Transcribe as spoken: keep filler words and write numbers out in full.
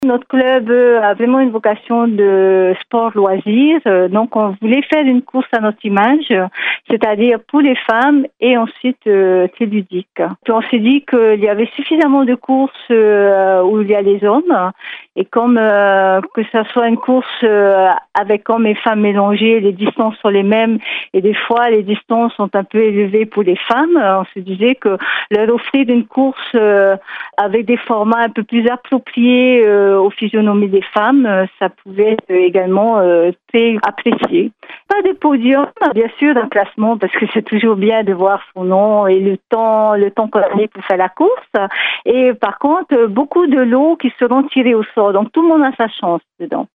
Notre club euh, a vraiment une vocation de sport loisir, euh, donc on voulait faire une course à notre image, euh, c'est-à-dire pour les femmes et ensuite euh, très ludique. Puis on s'est dit qu'il y avait suffisamment de courses euh, où il y a les hommes, et comme euh, que ça soit une course euh, avec hommes et femmes mélangés, les distances sont les mêmes et des fois les distances sont un peu élevées pour les femmes, on se disait que leur offrir une course euh, avec des formats un peu plus appropriés euh, aux physionomies des femmes, euh, ça pouvait être également euh, très apprécié. Pas de podium, bien sûr, un classement, parce que c'est toujours bien de voir son nom et le temps, le temps qu'on a mis pour faire la course. Et par contre, beaucoup de lots qui seront tirés au sort. Donc tout le monde a sa chance dedans.